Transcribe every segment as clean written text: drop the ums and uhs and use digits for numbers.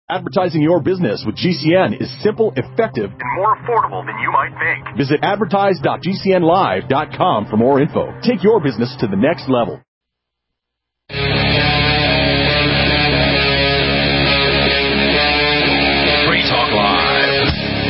Advertising your business with GCN is simple, effective, and more affordable than you might think. Visit advertise.gcnlive.com for more info. Take your business to the next level. Free Talk Live.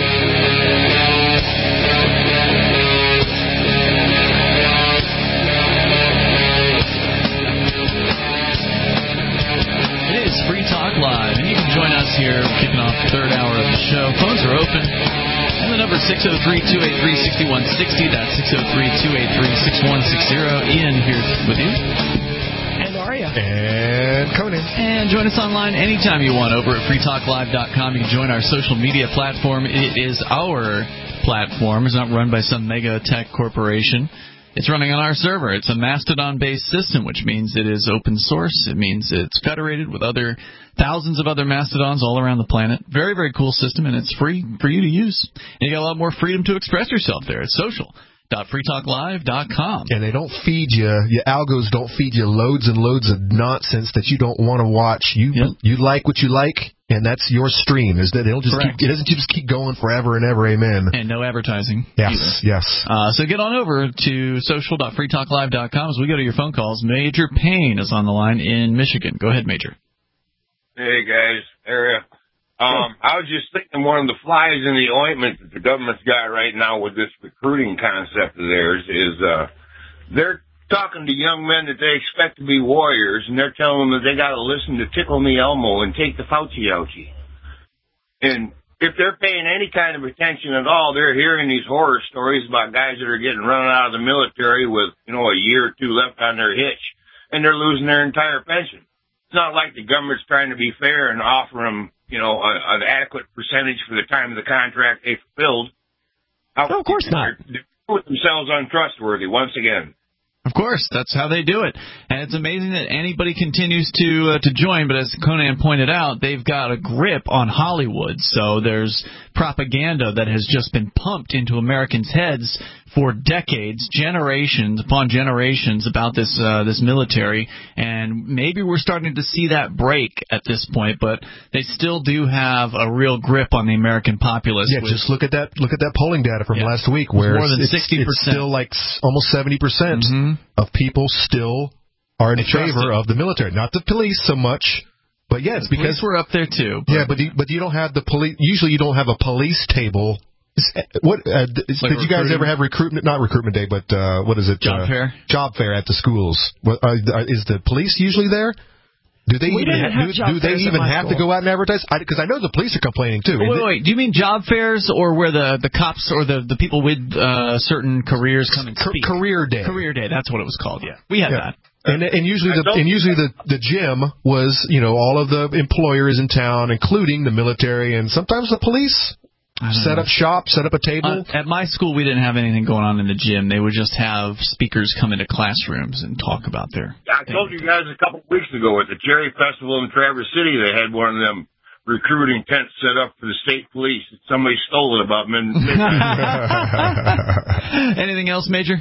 It is Free Talk Live, and you can join us here kicking off the third hour of the show. Phones are open. And the number is 603-283-6160. That's 603-283-6160. Ian here with you. And Aria. And coming in. And join us online anytime you want over at freetalklive.com. You can join our social media platform. It is our platform. It's not run by some mega tech corporation. It's running on our server. It's a Mastodon-based system, which means it is open source. It means it's federated with thousands of other Mastodons all around the planet. Very, very cool system, and it's free for you to use. And you got a lot more freedom to express yourself there. It's social.freetalklive.com. And they don't feed you, your algos don't feed you loads and loads of nonsense that you don't want to watch. You like what you like, and that's your stream. They don't just it doesn't just keep going forever and ever, amen. And no advertising. Yes, either. yes. So get on over to social.freetalklive.com as we go to your phone calls. Major Payne is on the line in Michigan. Go ahead, Major. Hey, guys. Area. I was just thinking one of the flies in the ointment that the government's got right now with this recruiting concept of theirs is they're talking to young men that they expect to be warriors, and they're telling them that they got to listen to Tickle Me Elmo and take the Fauci ouchie. And if they're paying any kind of attention at all, they're hearing these horror stories about guys that are getting run out of the military with, a year or two left on their hitch, and they're losing their entire pension. It's not like the government's trying to be fair and offer them, an adequate percentage for the time of the contract they fulfilled. No, of course not. They put themselves untrustworthy once again. Of course, that's how they do it. And it's amazing that anybody continues to join, but as Conan pointed out, they've got a grip on Hollywood. So there's propaganda that has just been pumped into Americans' heads for decades, generations upon generations about this military. And maybe we're starting to see that break at this point, but they still do have a real grip on the American populace. Yeah, just look at that polling data from last week, where more than 60%. It's still like almost 70% of people still are in favor of the military, not the police so much. But yeah, it's because we're up there too. Yeah, but you don't have the police. Usually, you don't have a police table. Did you guys ever have not recruitment day, but what is it? Job fair. Job fair at the schools. Is the police usually there? Do they even have to go out and advertise? Because I know the police are complaining too. Wait. Do you mean job fairs or where the cops or the people with certain careers come and speak? Career day. Career day. That's what it was called. Yeah, we had that. And usually the gym was all of the employers in town, including the military and sometimes the police. Set up shop, set up a table. At my school, we didn't have anything going on in the gym. They would just have speakers come into classrooms and talk about their. I told you guys a couple of weeks ago at the Cherry Festival in Traverse City, they had one of them recruiting tents set up for the state police. Somebody stole it about midnight. Anything else, Major?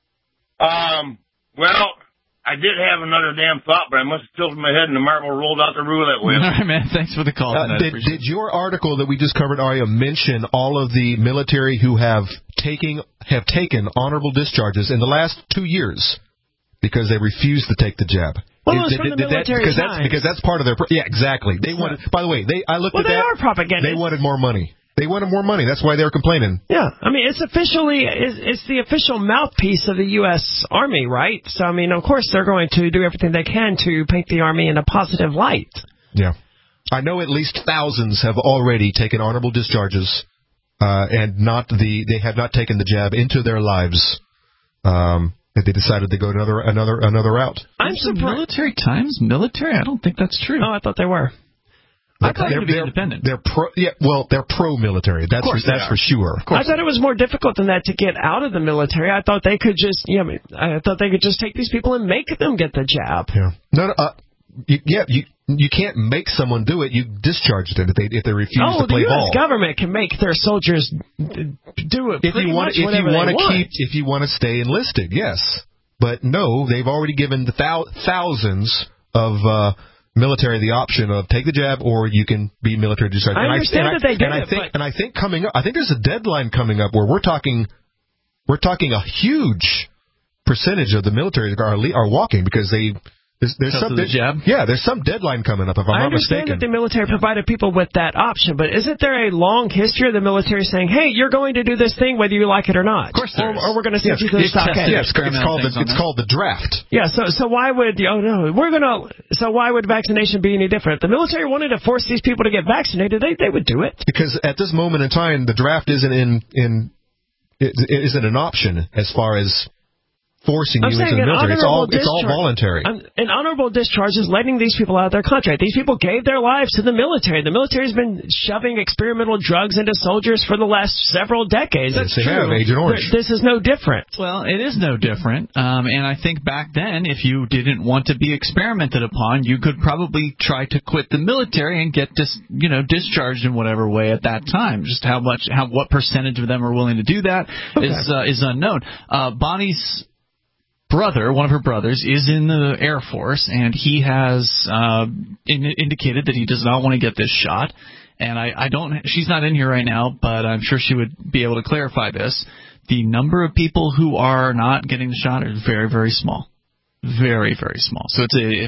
Well, I did have another damn thought, but I must have tilted my head and the marble rolled out the roulette wheel. All right, man. Thanks for the call. Did your article that we just covered, Aria, mention all of the military who have taken honorable discharges in the last 2 years because they refused to take the jab? Well, it was from the military because that's part of their. Yeah, exactly. They wanted. By the way, I looked at that. Well, they are propaganda. They wanted more money. They wanted more money. That's why they were complaining. Yeah. I mean, it's the official mouthpiece of the U.S. Army, right? So, I mean, of course, they're going to do everything they can to paint the Army in a positive light. Yeah. I know at least thousands have already taken honorable discharges and they have not taken the jab into their lives. That they decided to go another route. I'm surprised. Military? I don't think that's true. Oh, I thought they were. I thought they're independent. They're pro-military. That's for sure. Of course. I thought it was more difficult than that to get out of the military. I thought they could just, take these people and make them get the jab. Yeah. You can't make someone do it. You discharge them if they refuse to play ball. The U.S. government can make their soldiers do it. If you want to stay enlisted, yes. But no, they've already given the thousands of military the option of take the jab or you can be military discharged. I understand that they did and I think coming up, I think there's a deadline coming up where we're talking a huge percentage of the military are walking because there's some there's some deadline coming up if I'm not mistaken. I understand that the military provided people with that option, but isn't there a long history of the military saying, "Hey, you're going to do this thing whether you like it or not"? Of course, or we're going to send you to the stockade. Yes, it's called the draft. Yeah, so why would why would vaccination be any different? If the military wanted to force these people to get vaccinated, they would do it. Because at this moment in time, the draft isn't an option as far as forcing you into the military. It's all voluntary. An honorable discharge is letting these people out of their contract. These people gave their lives to the military. The military's been shoving experimental drugs into soldiers for the last several decades. That's true. Agent Orange. This is no different. Well, it is no different. And I think back then, if you didn't want to be experimented upon, you could probably try to quit the military and get discharged in whatever way at that time. Just what percentage of them are willing to do that is unknown. Bonnie's brother, one of her brothers, is in the Air Force, and he has indicated that he does not want to get this shot. And she's not in here right now, but I'm sure she would be able to clarify this. The number of people who are not getting the shot is very, very small. Very, very small. So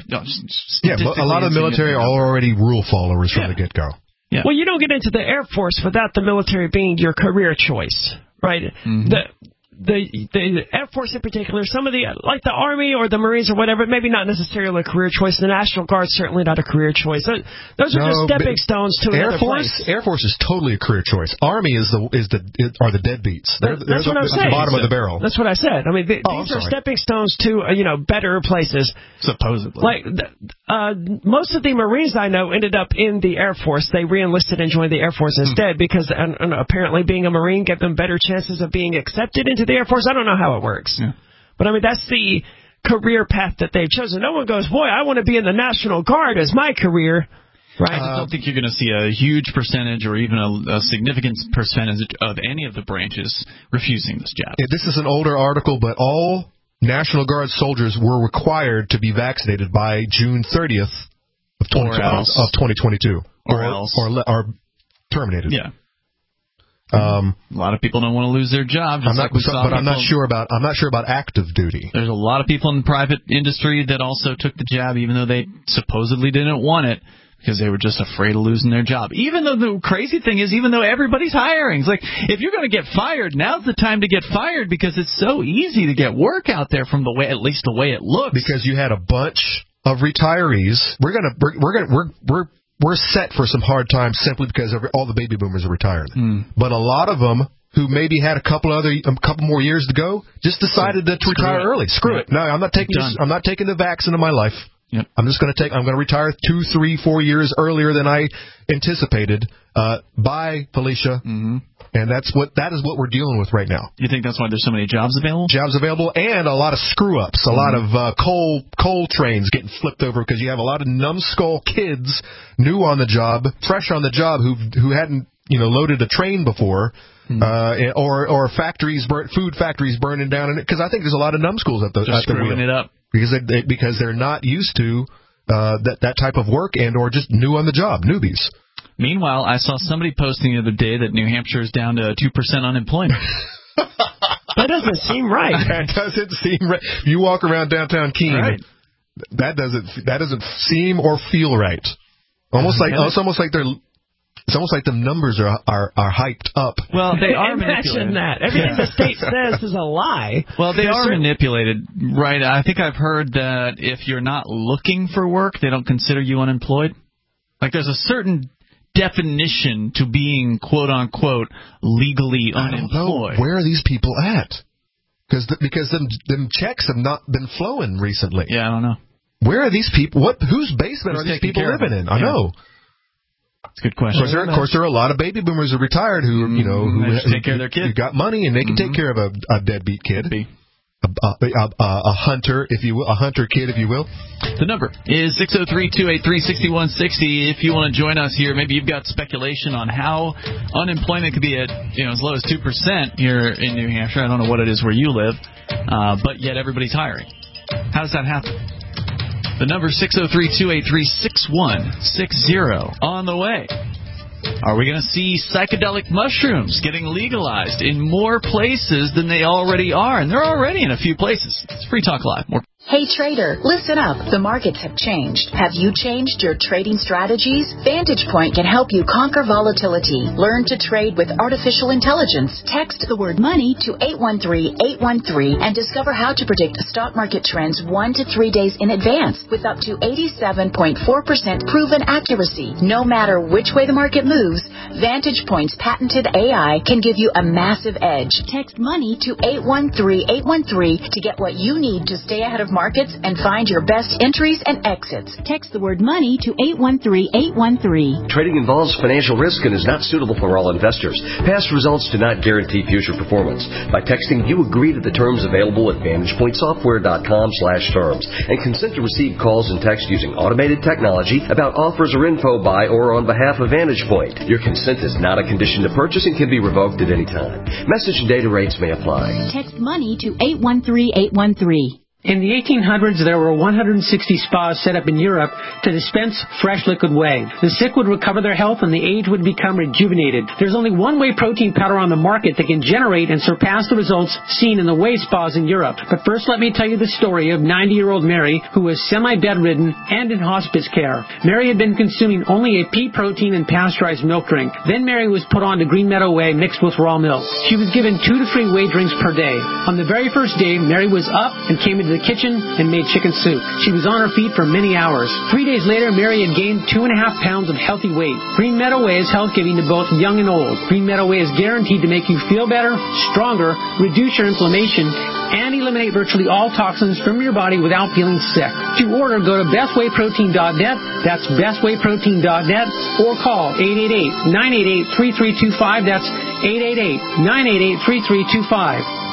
a lot of the military are already rule followers from the get-go. Yeah. Well, you don't get into the Air Force without the military being your career choice, right? Mm-hmm. The Air Force in particular, some of like the Army or the Marines or whatever, maybe not necessarily a career choice. The National Guard certainly not a career choice. Those are just stepping stones to another place. Air Force is totally a career choice. Army are the deadbeats. That's what I'm saying. The bottom of the barrel. That's what I said. I mean, these are stepping stones to better places. Supposedly, like most of the Marines I know ended up in the Air Force. They re-enlisted and joined the Air Force instead because apparently being a Marine gave them better chances of being accepted into the Air Force. I don't know how it works. Yeah. But, I mean, that's the career path that they've chosen. No one goes, boy, I want to be in the National Guard as my career. Right. I don't think you're going to see a huge percentage or even a significant percentage of any of the branches refusing this jab. Yeah, this is an older article, but all National Guard soldiers were required to be vaccinated by June 30th of 2022. Or terminated. Yeah. A lot of people don't want to lose their job. I'm not sure about active duty. There's a lot of people in the private industry that also took the jab, even though they supposedly didn't want it, because they were just afraid of losing their job. Even though the crazy thing is, even though everybody's hiring, it's like if you're going to get fired, now's the time to get fired because it's so easy to get work out there from at least the way it looks. Because you had a bunch of retirees. We're set for some hard times simply because all the baby boomers are retired. But a lot of them who maybe had a couple more years to go just decided to retire early. Screw it. No, I'm not taking the vaccine in my life. Yep. I'm going to retire 2, 3, 4 years earlier than I anticipated. Bye, Felicia. Mm-hmm. And that is what we're dealing with right now. You think that's why there's so many jobs available? Jobs available, and a lot of screw-ups, a lot of coal trains getting flipped over because you have a lot of numbskull kids new on the job, fresh on the job, who hadn't loaded a train before, or food factories burning down. Because I think there's a lot of numbskulls at the wheel. It up. Because they're not used to that type of work and or just new on the job, newbies. Meanwhile, I saw somebody posting the other day that New Hampshire is down to 2% unemployment. That doesn't seem right. That doesn't seem right. You walk around downtown Keene, right. That doesn't seem or feel right. It's almost like the numbers are hyped up. Well, they are manipulated. Imagine that. Everything the state says is a lie. Well, they are manipulated, right? I think I've heard that if you're not looking for work, they don't consider you unemployed. Like there's a certain definition to being quote-unquote legally unemployed. I don't know. Where are these people at? Because them checks have not been flowing recently. Yeah, I don't know. Where are these people? Whose basement are these people living in? I know. That's a good question. Of course, there are a lot of baby boomers who are retired who take care of their kids. Who got money and they can take care of a deadbeat kid. A hunter, if you will, a hunter kid, if you will. The number is 603-283-6160. If you want to join us here, maybe you've got speculation on how unemployment could be at as low as 2% here in New Hampshire. I don't know what it is where you live, but yet everybody's hiring. How does that happen? The number 603-283-6160. On the way. Are we going to see psychedelic mushrooms getting legalized in more places than they already are? And they're already in a few places. It's Free Talk Live. More. Hey trader, listen up. The markets have changed. Have you changed your trading strategies? Vantage Point can help you conquer volatility. Learn to trade with artificial intelligence. Text the word money to 813-813 and discover how to predict stock market trends 1 to 3 days in advance with up to 87.4% proven accuracy. No matter which way the market moves, Vantage Point's patented AI can give you a massive edge. Text money to 813-813 to get what you need to stay ahead of markets and find your best entries and exits. Text the word money to 813-813. Trading involves financial risk and is not suitable for all investors. Past results do not guarantee future performance. By texting, you agree to the terms available at VantagePointSoftware.com/terms and consent to receive calls and text using automated technology about offers or info by or on behalf of Vantage Point. Your consent is not a condition to purchase and can be revoked at any time. Message and data rates may apply. Text money to 813-813. In the 1800s, there were 160 spas set up in Europe to dispense fresh liquid whey. The sick would recover their health and the aged would become rejuvenated. There's only one whey protein powder on the market that can generate and surpass the results seen in the whey spas in Europe. But first, let me tell you the story of 90-year-old Mary, who was semi-bedridden and in hospice care. Mary had been consuming only a pea protein and pasteurized milk drink. Then Mary was put on to Green Meadow Whey mixed with raw milk. She was given 2 to 3 whey drinks per day. On the very first day, Mary was up and came into the kitchen and made chicken soup. She was on her feet for many hours. 3 days later, Mary had gained 2.5 pounds of healthy weight. Green Meadow Whey is health-giving to both young and old. Green Meadow Whey is guaranteed to make you feel better, stronger, reduce your inflammation, and eliminate virtually all toxins from your body without feeling sick. To order, go to bestwayprotein.net. That's bestwayprotein.net, or call 888-988-3325. That's 888-988-3325.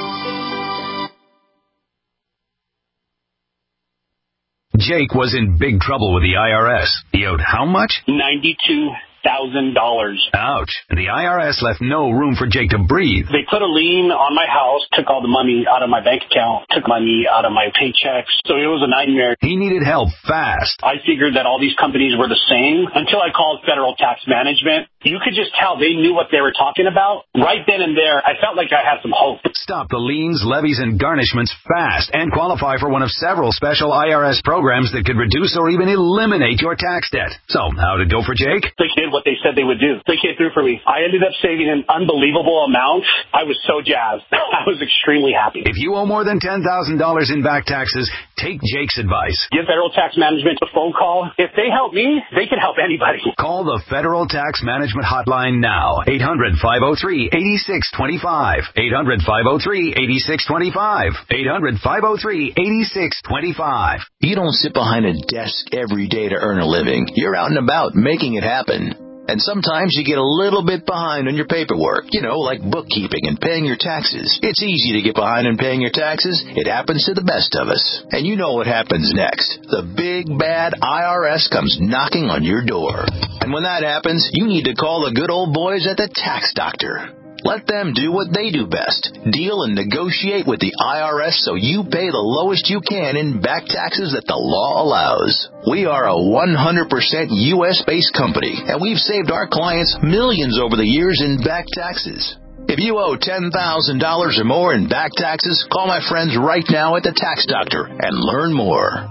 Jake was in big trouble with the IRS. He owed how much? $92,000. Ouch. And the IRS left no room for Jake to breathe. They put a lien on my house, took all the money out of my bank account, took money out of my paychecks. So it was a nightmare. He needed help fast. I figured that all these companies were the same until I called Federal Tax Management. You could just tell they knew what they were talking about. Right then and there, I felt like I had some hope. Stop the liens, levies, and garnishments fast and qualify for one of several special IRS programs that could reduce or even eliminate your tax debt. So, how did it go for Jake? They did what they said they would do. They came through for me. I ended up saving an unbelievable amount. I was so jazzed. I was extremely happy. If you owe more than $10,000 in back taxes, take Jake's advice. Give Federal Tax Management a phone call. If they help me, they can help anybody. Call the Federal Tax Management Hotline now. 800-503-8625. 800-503-8625. 800-503-8625. You don't sit behind a desk every day to earn a living. You're out and about making it happen. And sometimes you get a little bit behind on your paperwork, like bookkeeping and paying your taxes. It's easy to get behind on paying your taxes. It happens to the best of us. And you know what happens next. The big, bad IRS comes knocking on your door. And when that happens, you need to call the good old boys at the Tax Doctor. Let them do what they do best. Deal and negotiate with the IRS so you pay the lowest you can in back taxes that the law allows. We are a 100% U.S.-based company, and we've saved our clients millions over the years in back taxes. If you owe $10,000 or more in back taxes, call my friends right now at the Tax Doctor and learn more.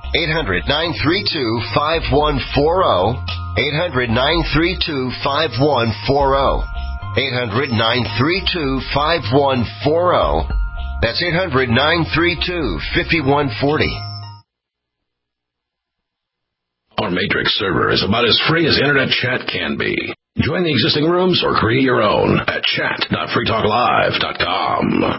800-932-5140. 800-932-5140. 800-932-5140. That's 800-932-5140. Our Matrix server is about as free as internet chat can be. Join the existing rooms or create your own at chat.freetalklive.com.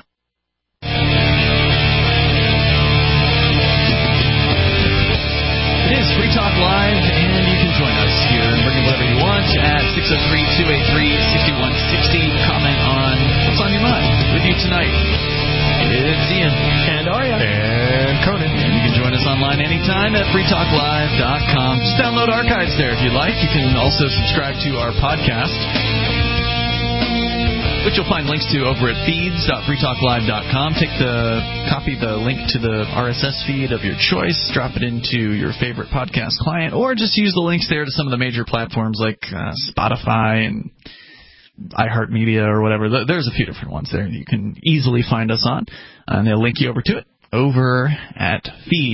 It is Free Talk Live, and you can join us here and bring in whatever you want at 603-283-6160. Comment on what's on your mind. With you tonight, it's Ian. And Aria. And Conan. And you can join us online anytime at freetalklive.com. Just download archives there if you'd like. You can also subscribe to our podcast. which you'll find links to over at feeds.freetalklive.com. Copy the link to the RSS feed of your choice, drop it into your favorite podcast client, or just use the links there to some of the major platforms like Spotify and iHeartMedia or whatever. There's a few different ones there you can easily find us on, and they'll link you over to it over at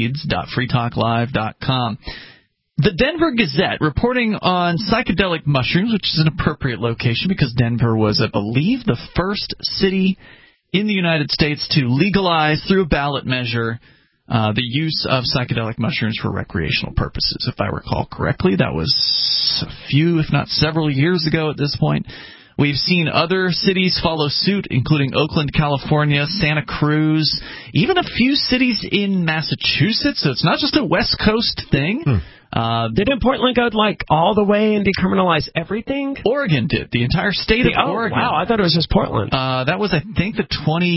feeds.freetalklive.com. The Denver Gazette reporting on psychedelic mushrooms, which is an appropriate location because Denver was, I believe, the first city in the United States to legalize through a ballot measure the use of psychedelic mushrooms for recreational purposes. If I recall correctly, that was a few, if not several years ago at this point. We've seen other cities follow suit, including Oakland, California, Santa Cruz, even a few cities in Massachusetts. So it's not just a West Coast thing. Didn't Portland go all the way and decriminalize everything? Oregon did. The entire state of Oregon. Wow, I thought it was just Portland. That was, I think, the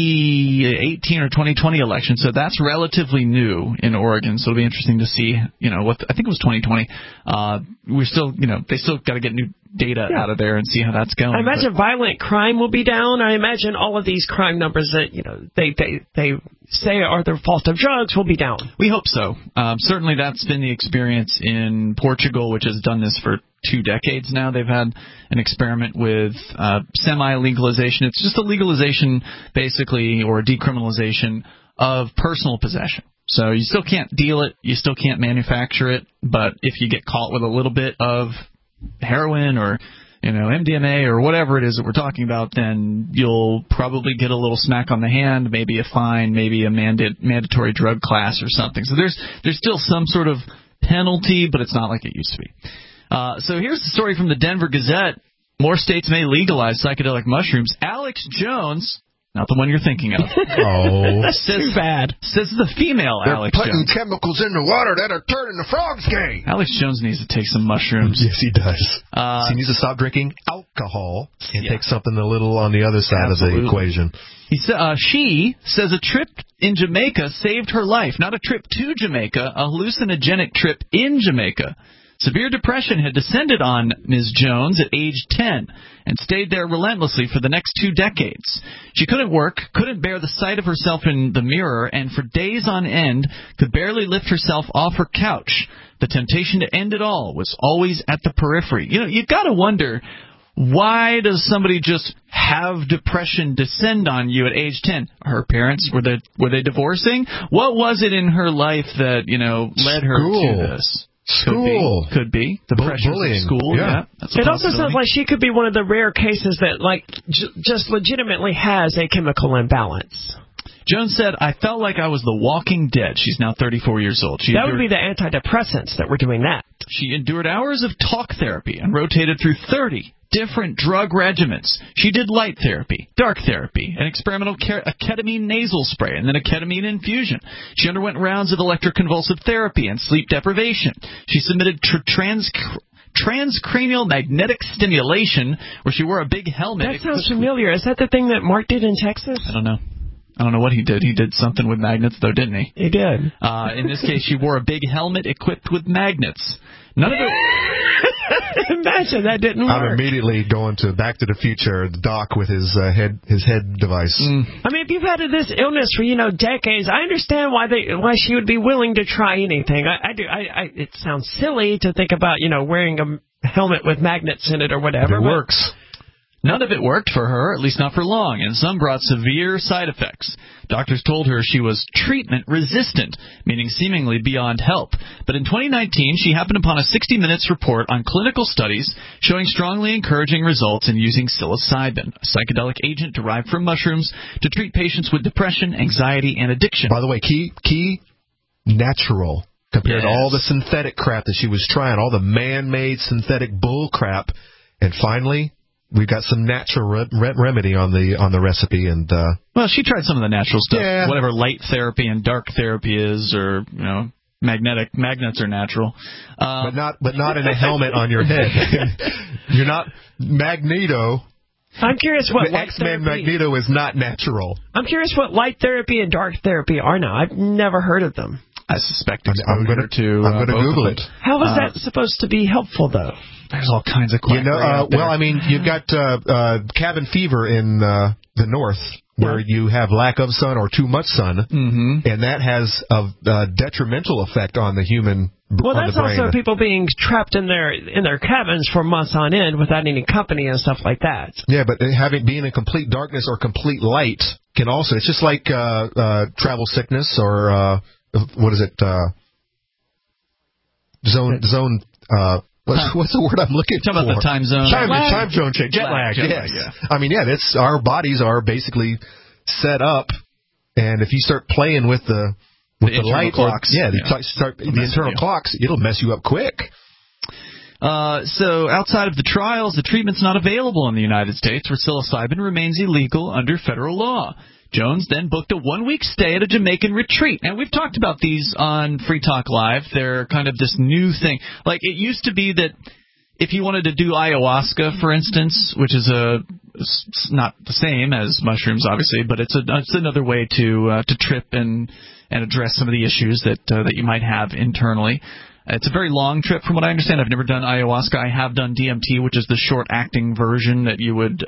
2018 or 2020 election, so that's relatively new in Oregon. So it'll be interesting to see, I think it was 2020. We're still, they still got to get new data out of there and see how that's going. I imagine violent crime will be down. I imagine all of these crime numbers that they say are the fault of drugs will be down. We hope so. Certainly that's been the experience in Portugal, which has done this for 2 decades now. They've had an experiment with semi-legalization. It's just a legalization, basically, or a decriminalization of personal possession. So you still can't deal it, you still can't manufacture it, but if you get caught with a little bit of heroin or MDMA or whatever it is that we're talking about, then you'll probably get a little smack on the hand, maybe a fine, maybe a mandatory drug class or something. So there's still some sort of penalty, but it's not like it used to be. So here's the story from the Denver Gazette. More states may legalize psychedelic mushrooms. Alex Jones, not the one you're thinking of. Too bad. Says the female They're Alex putting Jones. chemicals in the water that are turning the frogs gay. Alex Jones needs to take some mushrooms. Yes, he does. He needs to stop drinking alcohol and take something a little on the other side of the equation. She says a trip in Jamaica saved her life. Not a trip to Jamaica, a hallucinogenic trip in Jamaica. Severe depression had descended on Ms. Jones at age 10 and stayed there relentlessly for the next 2 decades. She couldn't work, couldn't bear the sight of herself in the mirror, and for days on end could barely lift herself off her couch. The temptation to end it all was always at the periphery. You've got to wonder, why does somebody just have depression descend on you at age 10? Her parents, were they divorcing? What was it in her life that, led her to this? School. Could be. The pressures of school. Yeah. It also sounds like she could be one of the rare cases that, just legitimately has a chemical imbalance. Jones said, I felt like I was the walking dead. She's now 34 years old. That would be the antidepressants that were doing that. She endured hours of talk therapy and rotated through 30 different drug regimens. She did light therapy, dark therapy, an experimental ketamine nasal spray, and then a ketamine infusion. She underwent rounds of electroconvulsive therapy and sleep deprivation. She submitted transcranial magnetic stimulation, where she wore a big helmet. That sounds familiar. Is that the thing that Mark did in Texas? I don't know. I don't know what he did. He did something with magnets, though, didn't he? He did. In this case, she wore a big helmet equipped with magnets. None of it. Imagine that didn't work. I'm immediately going to Back to the Future, the Doc with his head device. I mean, if you've had this illness for decades, I understand why she would be willing to try anything. I do. It sounds silly to think about wearing a helmet with magnets in it or whatever. It works. None of it worked for her, at least not for long, and some brought severe side effects. Doctors told her she was treatment-resistant, meaning seemingly beyond help. But in 2019, she happened upon a 60 Minutes report on clinical studies showing strongly encouraging results in using psilocybin, a psychedelic agent derived from mushrooms, to treat patients with depression, anxiety, and addiction. By the way, key natural compared to all the synthetic crap that she was trying, all the man-made synthetic bull crap, and finally we've got some natural remedy on the recipe, and well, she tried some of the natural stuff, whatever light therapy and dark therapy is, or magnets are natural, but not in a helmet on your head. You're not Magneto. I'm curious what X-Men Magneto is not natural. I'm curious what light therapy and dark therapy are now. I've never heard of them. I suspect I'm going to Google it. How is that supposed to be helpful, though? There's all kinds of questions. Well, I mean, you've got cabin fever in the north, where you have lack of sun or too much sun, and that has a detrimental effect on the human. Well, that's also people being trapped in their cabins for months on end without any company and stuff like that. Yeah, but being in complete darkness or complete light can also. It's just like travel sickness or what is it? Zone. What's the word I'm looking for? Talking about the time zone. Time zone change. Jet lag. Yes. Yeah. I mean, that's our bodies are basically set up, and if you start playing with the light clocks, the internal clocks, it'll mess you up quick. So outside of the trials, the treatment's not available in the United States, where psilocybin remains illegal under federal law. Jones then booked a 1-week stay at a Jamaican retreat. And we've talked about these on Free Talk Live. They're kind of this new thing. Like, it used to be that if you wanted to do ayahuasca, for instance, which is it's not the same as mushrooms, obviously, but it's another way to trip and address some of the issues that you might have internally. It's a very long trip, from what I understand. I've never done ayahuasca. I have done DMT, which is the short-acting version that you would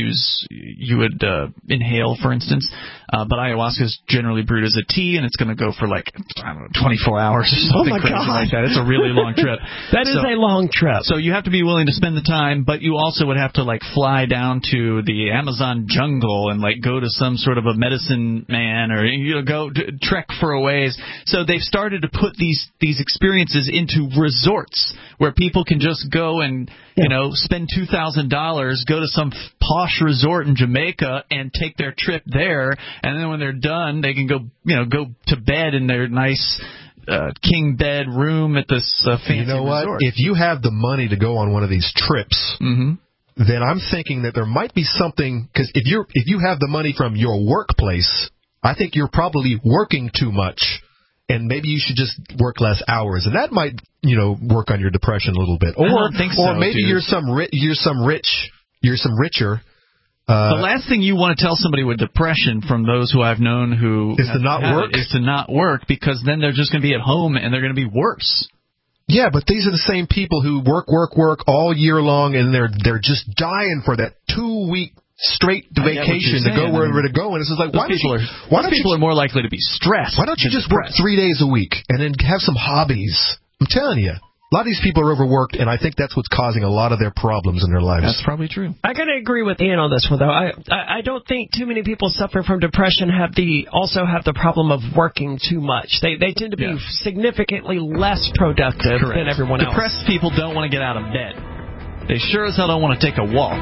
inhale, for instance. But ayahuasca is generally brewed as a tea, and it's going to go for 24 hours or something crazy like that. It's a really long trip. That is a long trip. So you have to be willing to spend the time, but you also would have to fly down to the Amazon jungle and go to some sort of a medicine man, or go trek for a ways. So they've started to put these experiences into resorts where people can just go and spend $2,000, go to some posh resort in Jamaica and take their trip there, and then when they're done, they can go to bed in their nice king bed room at this fancy resort. You know what? If you have the money to go on one of these trips, then I'm thinking that there might be something, because if you have the money from your workplace, I think you're probably working too much. And maybe you should just work less hours, and that might, work on your depression a little bit. I don't think so, or maybe dude. you're some richer. The last thing you want to tell somebody with depression, from those who I've known who is to not work, because then they're just going to be at home and they're going to be worse. Yeah, but these are the same people who work all year long, and they're just dying for that 2-week straight vacation to go wherever to go, and it's just like, why people are more likely to be stressed. Why don't you just work 3 days a week and then have some hobbies? I'm telling you, a lot of these people are overworked, and I think that's what's causing a lot of their problems in their lives. That's probably true. I gotta agree with Ian on this one, though. I don't think too many people suffering from depression also have the problem of working too much. They tend to be significantly less productive than everyone else. Depressed people don't want to get out of bed. They sure as hell don't want to take a walk.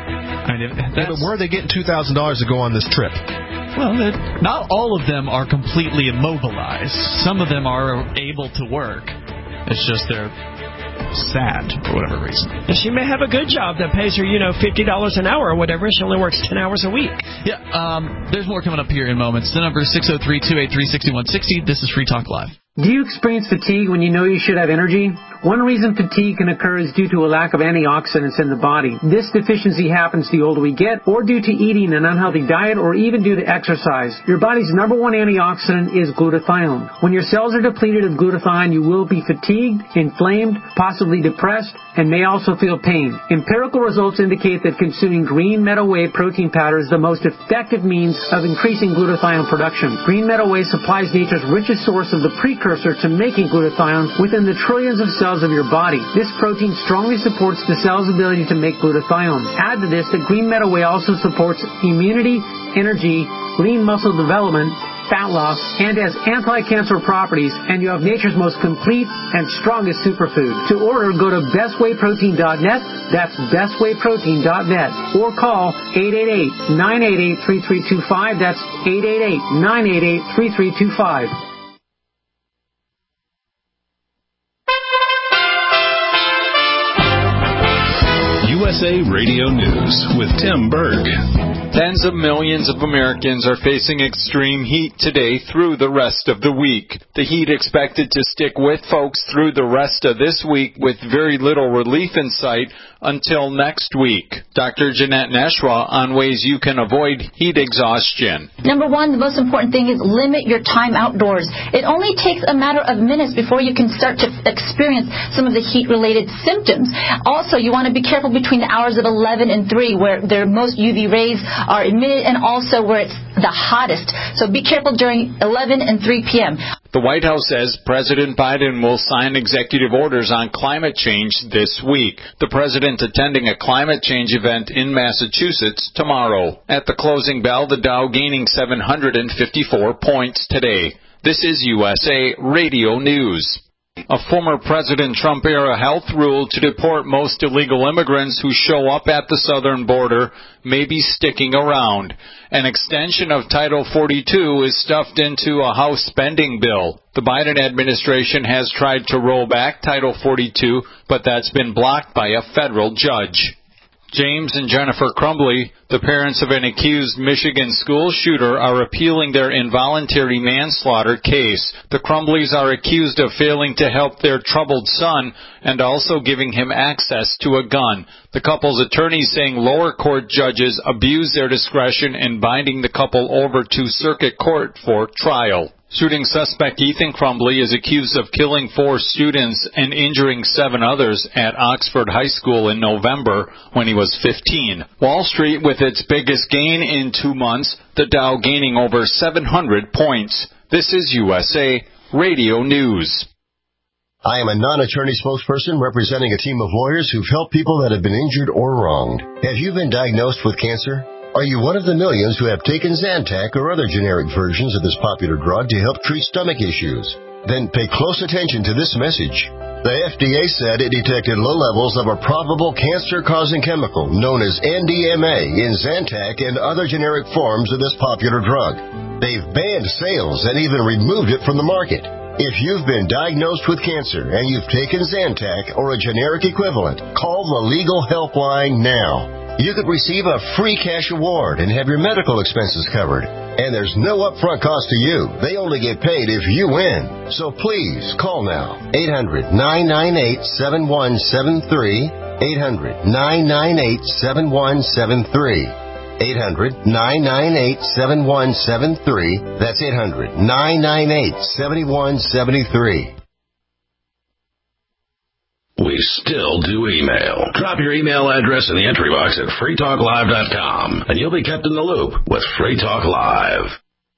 But where are they getting $2,000 to go on this trip? Well, not all of them are completely immobilized. Some of them are able to work. It's just they're sad for whatever reason. She may have a good job that pays her, $50 an hour or whatever. She only works 10 hours a week. Yeah, there's more coming up here in moments. The number is 603-283-6160. This is Free Talk Live. Do you experience fatigue when you know you should have energy? One reason fatigue can occur is due to a lack of antioxidants in the body. This deficiency happens the older we get, or due to eating an unhealthy diet, or even due to exercise. Your body's number one antioxidant is glutathione. When your cells are depleted of glutathione, you will be fatigued, inflamed, possibly depressed, and may also feel pain. Empirical results indicate that consuming green meadow whey protein powder is the most effective means of increasing glutathione production. Green meadow whey supplies nature's richest source of the precursor to making glutathione within the trillions of cells of your body. This protein strongly supports the cell's ability to make glutathione. Add to this that green meadow whey also supports immunity, energy, lean muscle development, fat loss, and has anti-cancer properties, and you have nature's most complete and strongest superfood. To order, go to bestwayprotein.net, that's bestwayprotein.net, or call 888-988-3325, that's 888-988-3325. USA Radio News with Tim Berg. Tens of millions of Americans are facing extreme heat today through the rest of the week. The heat expected to stick with folks through the rest of this week with very little relief in sight until next week. Dr. Jeanette Neshwa on ways you can avoid heat exhaustion. Number one, the most important thing is limit your time outdoors. It only takes a matter of minutes before you can start to experience some of the heat-related symptoms. Also, you want to be careful between the hours of 11 and 3 where their most UV rays are emitted and also where it's the hottest. So be careful during 11 and 3 p.m. The White House says President Biden will sign executive orders on climate change this week. The president attending a climate change event in Massachusetts tomorrow. At the closing bell, the Dow gaining 754 points today. This is USA Radio News. A former President Trump-era health rule to deport most illegal immigrants who show up at the southern border may be sticking around. An extension of Title 42 is stuffed into a House spending bill. The Biden administration has tried to roll back Title 42, but that's been blocked by a federal judge. James and Jennifer Crumbley, the parents of an accused Michigan school shooter, are appealing their involuntary manslaughter case. The Crumbleys are accused of failing to help their troubled son and also giving him access to a gun. The couple's attorneys saying lower court judges abused their discretion in binding the couple over to circuit court for trial. Shooting suspect Ethan Crumbley is accused of killing 4 students and injuring 7 others at Oxford High School in November when he was 15. Wall Street with its biggest gain in 2 months, the Dow gaining over 700 points. This is USA Radio News. I am a non-attorney spokesperson representing a team of lawyers who've helped people that have been injured or wronged. Have you been diagnosed with cancer? Are you one of the millions who have taken Zantac or other generic versions of this popular drug to help treat stomach issues? Then pay close attention to this message. The FDA said it detected low levels of a probable cancer-causing chemical known as NDMA in Zantac and other generic forms of this popular drug. They've banned sales and even removed it from the market. If you've been diagnosed with cancer and you've taken Zantac or a generic equivalent, call the Legal Helpline now. You could receive a free cash award and have your medical expenses covered. And there's no upfront cost to you. They only get paid if you win. So please, call now. 800-998-7173. 800-998-7173. 800-998-7173. That's 800-998-7173. We still do email. Drop your email address in the entry box at freetalklive.com, and you'll be kept in the loop with Free Talk Live.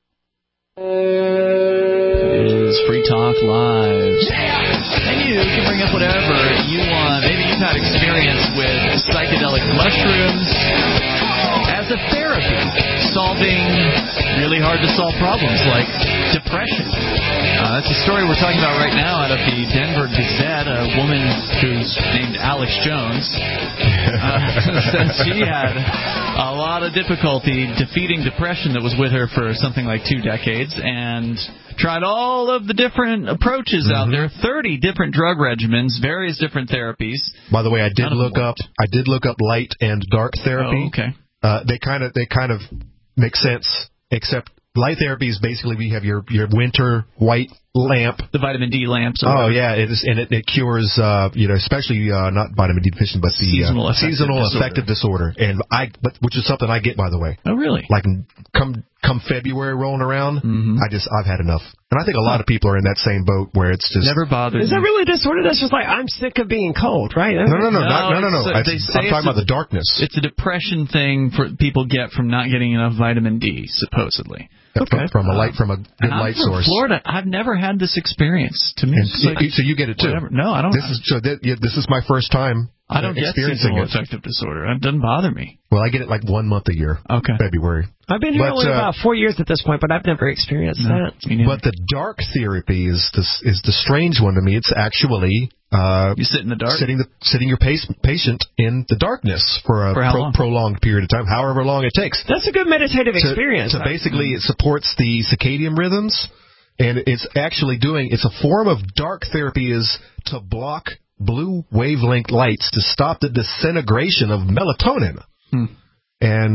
It is Free Talk Live. And you can bring up whatever you want. Maybe you've had experience with psychedelic mushrooms as a therapy, solving really hard-to-solve problems like depression. That's a story we're talking about right now out of the Denver Gazette. A woman who's named Alex Jones said she had a lot of difficulty defeating depression that was with her for something like 2 decades and tried all of the different approaches out there, 30 different drug regimens, various different therapies. By the way, I did look up light and dark therapy. Oh, okay. They kind of make sense, except light therapy is basically we have your winter white lamp, the vitamin D lamps. Oh yeah, it is, and it cures especially not vitamin D deficient, but the seasonal affective disorder, which is something I get, by the way. Oh really? Like come February rolling around, I've had enough. And I think a lot of people are in that same boat where it's just never bothered. Is that really a disorder? That's just like I'm sick of being cold, right? No. I'm talking about the darkness. It's a depression thing for people get from not getting enough vitamin D, supposedly. Okay. From a good light source. Florida, I've never had this experience. To me, so you get it too? Whatever. No, I don't. This is my first time. I don't get seasonal affective disorder. It doesn't bother me. Well, I get it like 1 month a year. Okay. February. I've been here only about 4 years at this point, but I've never experienced that. But the dark therapy is the strange one to me. It's actually you sit in the dark, sitting your patient in the darkness for a prolonged period of time, however long it takes. That's a good meditative experience. So basically, it supports the circadian rhythms, and it's actually it's a form of dark therapy is to block blue wavelength lights to stop the disintegration of melatonin. And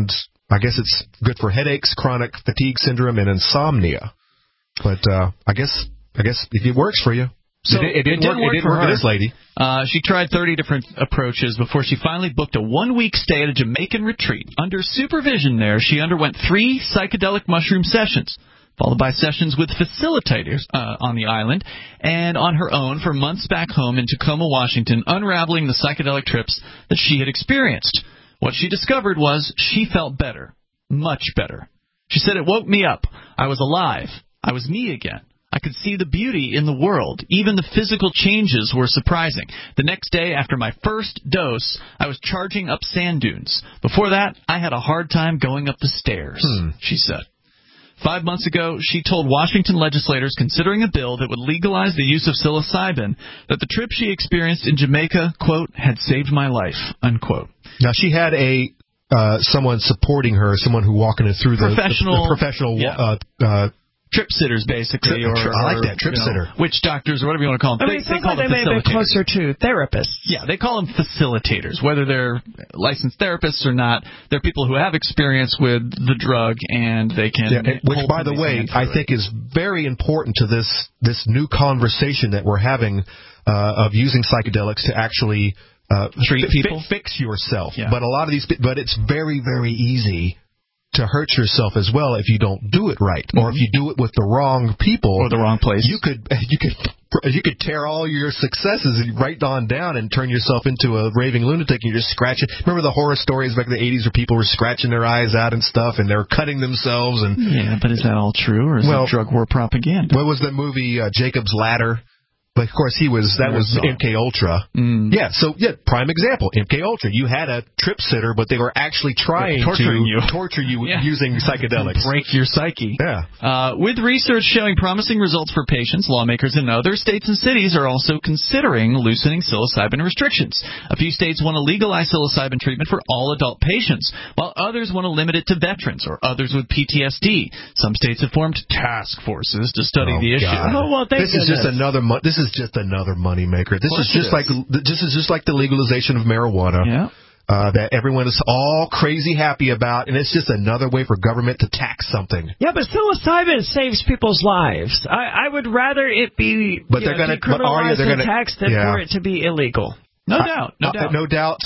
I guess it's good for headaches, chronic fatigue syndrome, and insomnia. But I guess if it works for you. So it didn't work for this lady. She tried 30 different approaches before she finally booked a 1-week stay at a Jamaican retreat. Under supervision there, she underwent 3 psychedelic mushroom sessions, followed by sessions with facilitators on the island, and on her own for months back home in Tacoma, Washington, unraveling the psychedelic trips that she had experienced. What she discovered was she felt better, much better. She said, "It woke me up. I was alive. I was me again. I could see the beauty in the world. Even the physical changes were surprising. The next day, after my first dose, I was charging up sand dunes. Before that, I had a hard time going up the stairs," she said. 5 months ago, she told Washington legislators considering a bill that would legalize the use of psilocybin that the trip she experienced in Jamaica, quote, had saved my life, unquote. Now, she had someone supporting her, someone who walking her through the professional trip sitters, basically. I like that, trip sitter. Witch doctors, or whatever you want to call them. I mean, it sounds like they may have been closer to therapists. Yeah, they call them facilitators. Whether they're licensed therapists or not, they're people who have experience with the drug, and they can... which, by the way, I think is very important to this new conversation that we're having of using psychedelics to actually... treat people? Fix yourself. Yeah. But it's very, very easy to hurt yourself as well if you don't do it right, or if you do it with the wrong people or the wrong place. You could tear all your successes right on down and turn yourself into a raving lunatic. And you're just scratching. Remember the horror stories back in the 80s where people were scratching their eyes out and stuff, and they were cutting themselves. And yeah, but is that all true, or is it drug war propaganda? What was the movie Jacob's Ladder? But of course, that was MK Ultra. Yeah, prime example, MK Ultra. You had a trip sitter, but they were actually trying to torture you using psychedelics. Break your psyche. Yeah. With research showing promising results for patients, lawmakers in other states and cities are also considering loosening psilocybin restrictions. A few states want to legalize psilocybin treatment for all adult patients, while others want to limit it to veterans or others with PTSD. Some states have formed task forces to study the issue. Oh, well, this is just another moneymaker. This is just like the legalization of marijuana. That everyone is all crazy happy about, and it's just another way for government to tax something. Yeah, but psilocybin saves people's lives. I would rather it be decriminalized and taxed than for it to be illegal. No doubt.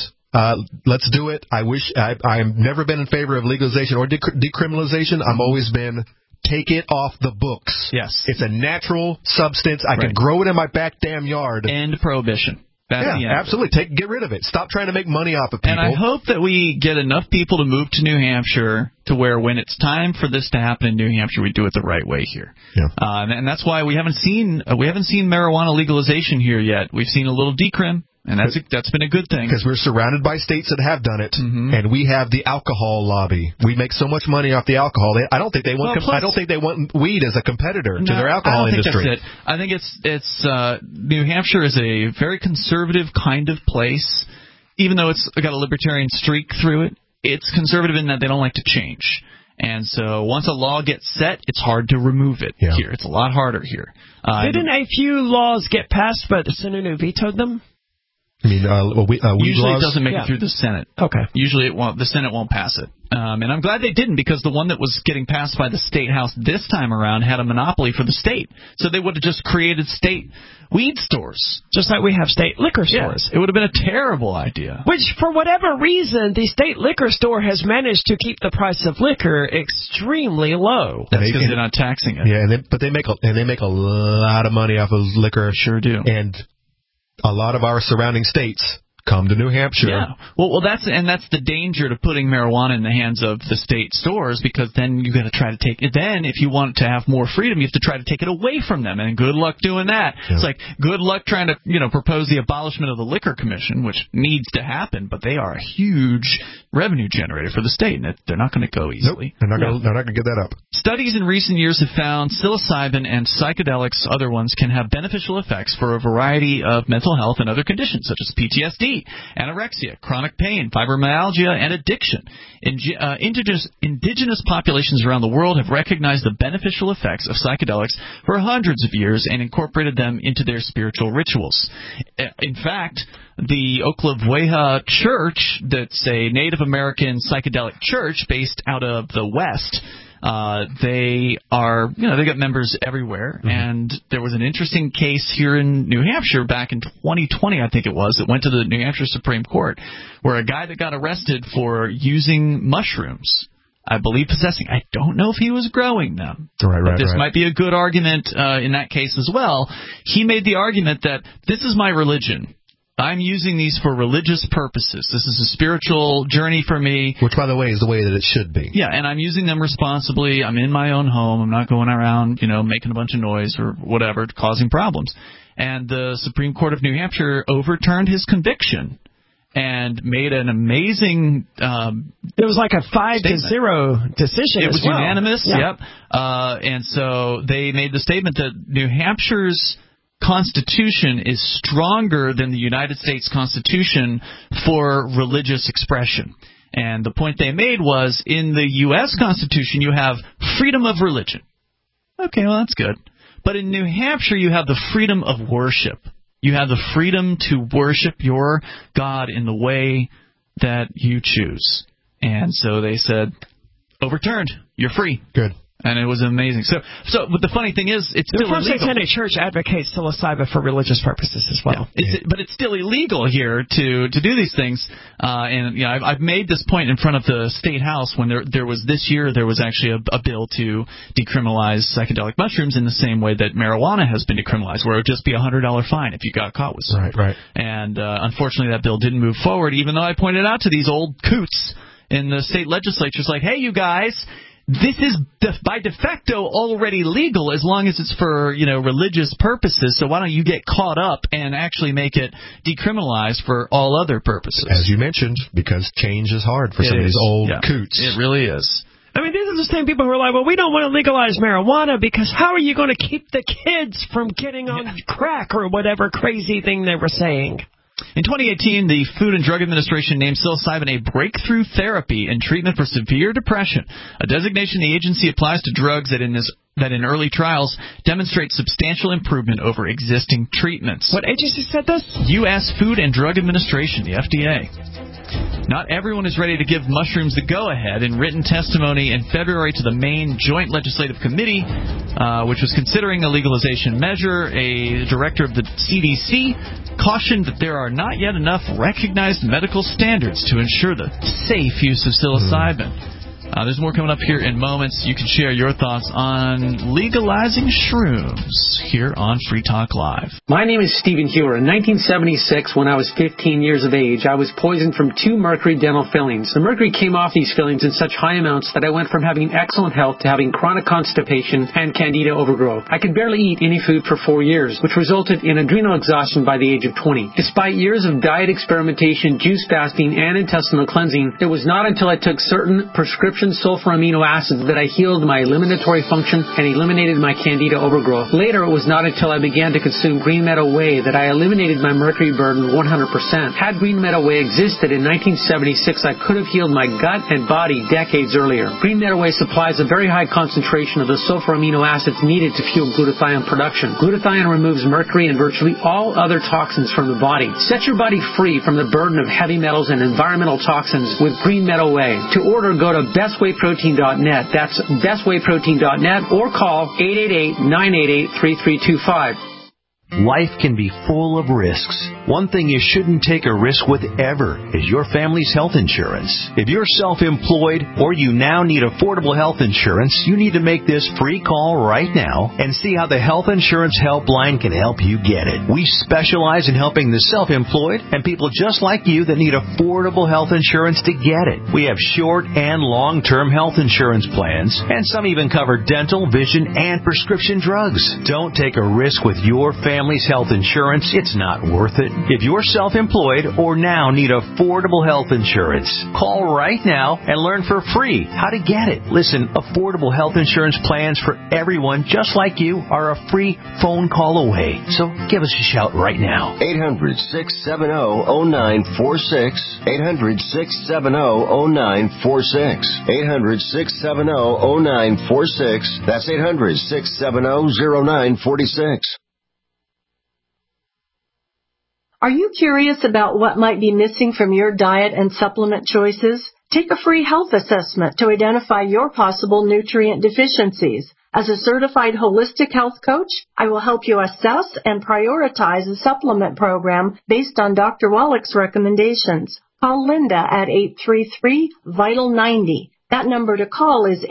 Let's do it. I've never been in favor of legalization or decriminalization. I've always been... Take it off the books. Yes. It's a natural substance. I can grow it in my back damn yard. End prohibition. Absolutely. Get rid of it. Stop trying to make money off of people. And I hope that we get enough people to move to New Hampshire to where when it's time for this to happen in New Hampshire, we do it the right way here. Yeah. And that's why we haven't seen marijuana legalization here yet. We've seen a little decrim. And that's been a good thing. Because we're surrounded by states that have done it, and we have the alcohol lobby. We make so much money off the alcohol. I don't think they want weed as a competitor to their alcohol industry. I think that's it. I think it's New Hampshire is a very conservative kind of place. Even though it's got a libertarian streak through it, it's conservative in that they don't like to change. And so once a law gets set, it's hard to remove it here. It's a lot harder here. Didn't a few laws get passed, but the Senator vetoed them? I mean, usually it doesn't make it through the Senate. Okay. Usually the Senate won't pass it. And I'm glad they didn't, because the one that was getting passed by the State House this time around had a monopoly for the state. So they would have just created state weed stores. Just like we have state liquor stores. It would have been a terrible idea. Which, for whatever reason, the state liquor store has managed to keep the price of liquor extremely low. That's because they're not taxing it. Yeah, but they make a lot of money off of liquor. Sure do. And a lot of our surrounding states come to New Hampshire. Yeah. Well, that's the danger to putting marijuana in the hands of the state stores, because then you got to try to take it. Then, if you want to have more freedom, you have to try to take it away from them, and good luck doing that. Yeah. It's like good luck trying to propose the abolishment of the Liquor Commission, which needs to happen, but they are a huge revenue generator for the state, and they're not going to go easily. Nope. They're not going to give that up. Studies in recent years have found psilocybin and psychedelics, other ones, can have beneficial effects for a variety of mental health and other conditions, such as PTSD, anorexia, chronic pain, fibromyalgia, and addiction. Indigenous populations around the world have recognized the beneficial effects of psychedelics for hundreds of years and incorporated them into their spiritual rituals. In fact, the Oklavweha Church, that's a Native Native American psychedelic church based out of the West. They are, they got members everywhere, and there was an interesting case here in New Hampshire back in 2020, I think it was. It went to the New Hampshire Supreme Court, where a guy that got arrested for using mushrooms, I believe possessing, I don't know if he was growing them. But this might be a good argument in that case as well. He made the argument that this is my religion. I'm using these for religious purposes. This is a spiritual journey for me. Which, by the way, is the way that it should be. Yeah, and I'm using them responsibly. I'm in my own home. I'm not going around, making a bunch of noise or whatever, causing problems. And the Supreme Court of New Hampshire overturned his conviction and made an amazing It was like a 5-0 decision. It was as well. Unanimous, yeah. Yep. And so they made the statement that New Hampshire's Constitution is stronger than the United States Constitution for religious expression. And the point they made was, in the U.S. Constitution, you have freedom of religion. Okay, well, that's good. But in New Hampshire, you have the freedom of worship. You have the freedom to worship your God in the way that you choose. And so they said, overturned. You're free. Good. And it was amazing. But the funny thing is, it's still illegal. The First Satanic Church advocates psilocybin for religious purposes as well. Yeah. But it's still illegal here to do these things. And I've made this point in front of the State House when there was this year there was actually a bill to decriminalize psychedelic mushrooms in the same way that marijuana has been decriminalized, where it would just be a $100 fine if you got caught with something. Right. And unfortunately, that bill didn't move forward, even though I pointed out to these old coots in the state legislatures, like, hey, you guys. This is by de facto already legal as long as it's for, religious purposes. So why don't you get caught up and actually make it decriminalized for all other purposes? As you mentioned, because change is hard for some of these old coots. It really is. I mean, these are the same people who are like, well, we don't want to legalize marijuana because how are you going to keep the kids from getting on crack or whatever crazy thing they were saying? In 2018, the Food and Drug Administration named psilocybin a breakthrough therapy in treatment for severe depression, a designation the agency applies to drugs that in early trials demonstrate substantial improvement over existing treatments. What agency said this? U.S. Food and Drug Administration, the FDA. Not everyone is ready to give mushrooms the go-ahead. In written testimony in February to the Maine Joint Legislative Committee, which was considering a legalization measure, a director of the CDC cautioned that there are not yet enough recognized medical standards to ensure the safe use of psilocybin. There's more coming up here in moments. You can share your thoughts on legalizing shrooms here on Free Talk Live. My name is Stephen Hewer. In 1976, when I was 15 years of age, I was poisoned from 2 mercury dental fillings. The mercury came off these fillings in such high amounts that I went from having excellent health to having chronic constipation and candida overgrowth. I could barely eat any food for 4 years, which resulted in adrenal exhaustion by the age of 20. Despite years of diet experimentation, juice fasting, and intestinal cleansing, it was not until I took certain prescription sulfur amino acids that I healed my eliminatory function and eliminated my candida overgrowth. Later, it was not until I began to consume Green Meadow Whey that I eliminated my mercury burden 100%. Had Green Meadow Whey existed in 1976, I could have healed my gut and body decades earlier. Green Meadow Whey supplies a very high concentration of the sulfur amino acids needed to fuel glutathione production. Glutathione removes mercury and virtually all other toxins from the body. Set your body free from the burden of heavy metals and environmental toxins with Green Meadow Whey. To order, go to bestwayprotein.net. That's bestwayprotein.net or call 888-988-3325. Life can be full of risks. One thing you shouldn't take a risk with ever is your family's health insurance. If you're self-employed or you now need affordable health insurance, you need to make this free call right now and see how the Health Insurance Helpline can help you get it. We specialize in helping the self-employed and people just like you that need affordable health insurance to get it. We have short and long-term health insurance plans, and some even cover dental, vision, and prescription drugs. Don't take a risk with your family's health insurance. It's not worth it. If you're self-employed or now need affordable health insurance, call right now and learn for free how to get it. Listen, affordable health insurance plans for everyone just like you are a free phone call away. So give us a shout right now. 800-670-0946. 800-670-0946. 800-670-0946. That's 800-670-0946. Are you curious about what might be missing from your diet and supplement choices? Take a free health assessment to identify your possible nutrient deficiencies. As a certified holistic health coach, I will help you assess and prioritize a supplement program based on Dr. Wallach's recommendations. Call Linda at 833-VITAL-90. That number to call is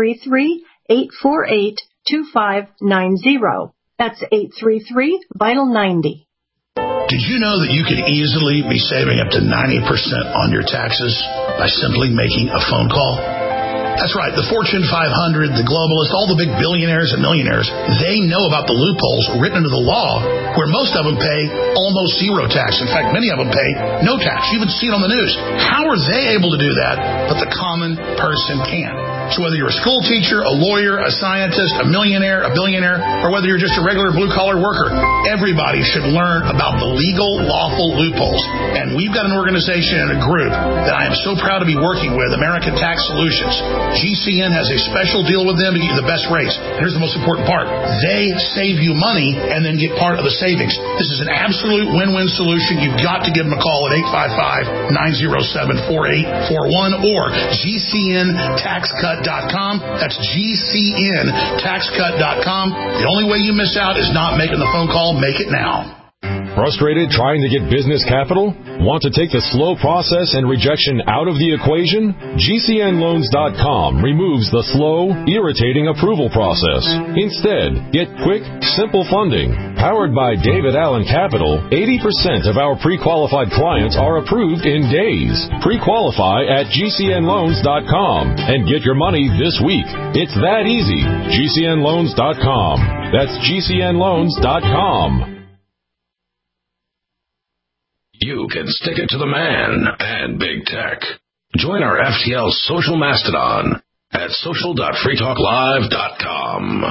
833-848-2590. That's 833-VITAL-90. Did you know that you could easily be saving up to 90% on your taxes by simply making a phone call? That's right. The Fortune 500, the globalists, all the big billionaires and millionaires, they know about the loopholes written into the law where most of them pay almost zero tax. In fact, many of them pay no tax. You even see it on the news. How are they able to do that, but the common person can't? So whether you're a school teacher, a lawyer, a scientist, a millionaire, a billionaire, or whether you're just a regular blue-collar worker, everybody should learn about the legal, lawful loopholes. And we've got an organization and a group that I am so proud to be working with, American Tax Solutions. GCN has a special deal with them to get you the best rates. And here's the most important part. They save you money and then get part of the savings. This is an absolute win-win solution. You've got to give them a call at 855-907-4841 or GCNTaxCut.com. That's GCNTaxCut.com. The only way you miss out is not making the phone call. Make it now. Frustrated trying to get business capital? Want to take the slow process and rejection out of the equation? GCNLoans.com removes the slow, irritating approval process. Instead, get quick, simple funding. Powered by David Allen Capital, 80% of our pre-qualified clients are approved in days. Pre-qualify at GCNLoans.com and get your money this week. It's that easy. GCNLoans.com. That's GCNLoans.com. You can stick it to the man and big tech. Join our FTL social mastodon at social.freetalklive.com.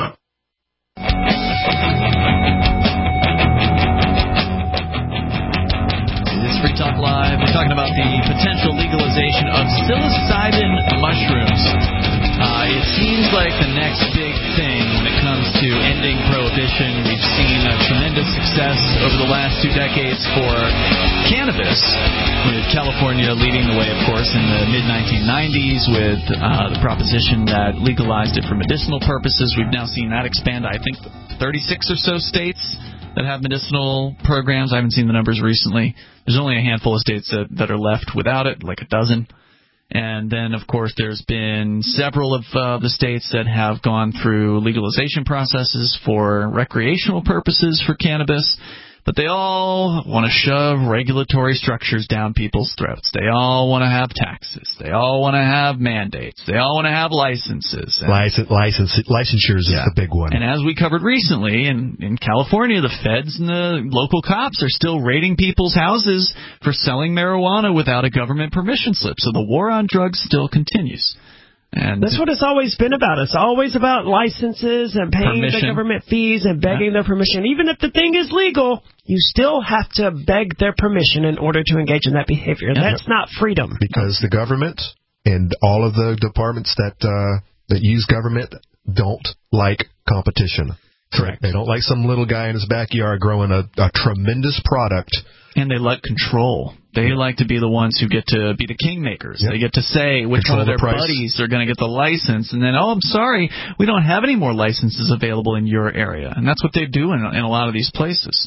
This is Free Talk Live. We're talking about the potential legalization of psilocybin mushrooms. It seems like the next big thing when it comes to ending prohibition. We've seen a tremendous success over the last 2 decades for cannabis, with California leading the way, of course, in the mid-1990s with the proposition that legalized it for medicinal purposes. We've now seen that expand, I think, 36 or so states that have medicinal programs. I haven't seen the numbers recently. There's only a handful of states that are left without it, like a dozen. And then, of course, there's been several of the states that have gone through legalization processes for recreational purposes for cannabis. But they all want to shove regulatory structures down people's throats. They all want to have taxes. They all want to have mandates. They all want to have licenses. Licensures is the big one. And as we covered recently, in California, the feds and the local cops are still raiding people's houses for selling marijuana without a government permission slip. So the war on drugs still continues. And that's what it's always been about. It's always about licenses and paying the government fees and begging their permission. Even if the thing is legal, you still have to beg their permission in order to engage in that behavior. That's not freedom. Because the government and all of the departments that use government don't like competition. Correct. They don't like some little guy in his backyard growing a tremendous product. And they like control. They like to be the ones who get to be the kingmakers. Yep. They get to say which one of their buddies are going to get the license. And then, oh, I'm sorry, we don't have any more licenses available in your area. And that's what they do in a lot of these places.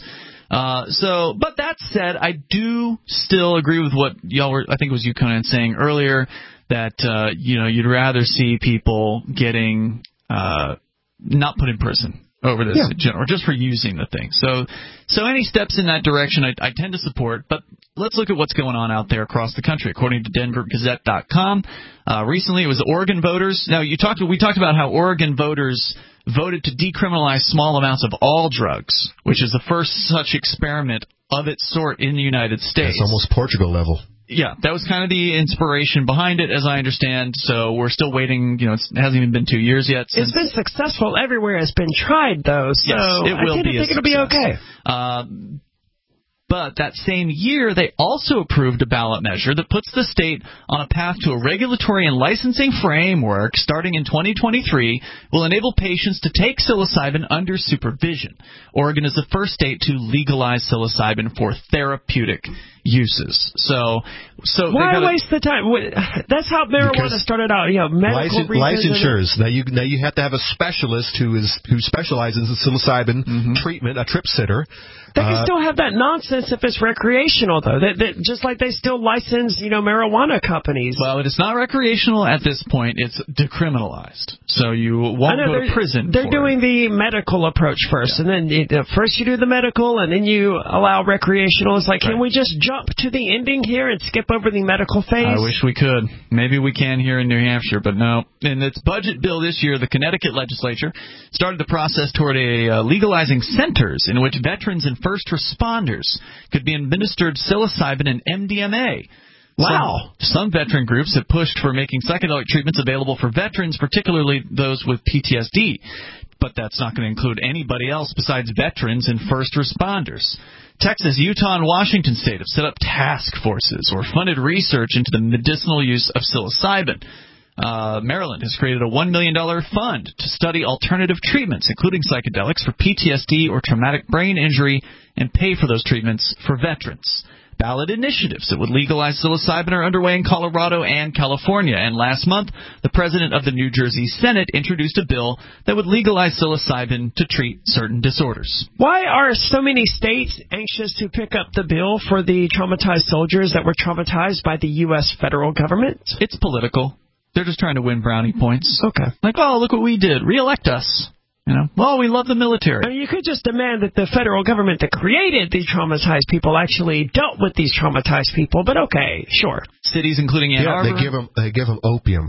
But that said, I do still agree with what y'all were, I think it was you, Conan, saying earlier, that, you'd rather see people getting not put in prison over this in general, just for using the thing. So any steps in that direction I tend to support, but let's look at what's going on out there across the country. According to DenverGazette.com, recently it was Oregon voters. Now, we talked about how Oregon voters voted to decriminalize small amounts of all drugs, which is the first such experiment of its sort in the United States. It's almost Portugal level. Yeah, that was kind of the inspiration behind it, as I understand. So we're still waiting. It hasn't even been 2 years yet. It's been successful everywhere. It's been tried, though. So yes, it will I think it'll be okay. But that same year, they also approved a ballot measure that puts the state on a path to a regulatory and licensing framework starting in 2023 will enable patients to take psilocybin under supervision. Oregon is the first state to legalize psilocybin for therapeutic uses. So why waste the time? That's how marijuana started out. Medical licensures. Now you have to have a specialist who specializes in psilocybin treatment, a trip sitter. They can still have that nonsense if it's recreational, though. That just like they still license, marijuana companies. Well, it's not recreational at this point. It's decriminalized. So you won't go to prison. They're doing the medical approach first, and then first you do the medical, and then you allow recreational. It's like, can we just jump to the ending here and skip over the medical phase? I wish we could. Maybe we can here in New Hampshire, but no. In its budget bill this year, the Connecticut legislature started the process toward legalizing centers in which veterans and first responders could be administered psilocybin and MDMA. Wow. Some veteran groups have pushed for making psychedelic treatments available for veterans, particularly those with PTSD. But that's not going to include anybody else besides veterans and first responders. Texas, Utah, and Washington State have set up task forces or funded research into the medicinal use of psilocybin. Maryland has created a $1 million fund to study alternative treatments, including psychedelics for PTSD or traumatic brain injury, and pay for those treatments for veterans. Ballot initiatives that would legalize psilocybin are underway in Colorado and California. And last month, the president of the New Jersey Senate introduced a bill that would legalize psilocybin to treat certain disorders. Why are so many states anxious to pick up the bill for the traumatized soldiers that were traumatized by the U.S. federal government? It's political. They're just trying to win brownie points. Okay. Like, oh, look what we did. Re-elect us. Well, we love the military. I mean, you could just demand that the federal government that created the traumatized people actually dealt with these traumatized people, but okay, sure. Cities including Ann Arbor. They give them opium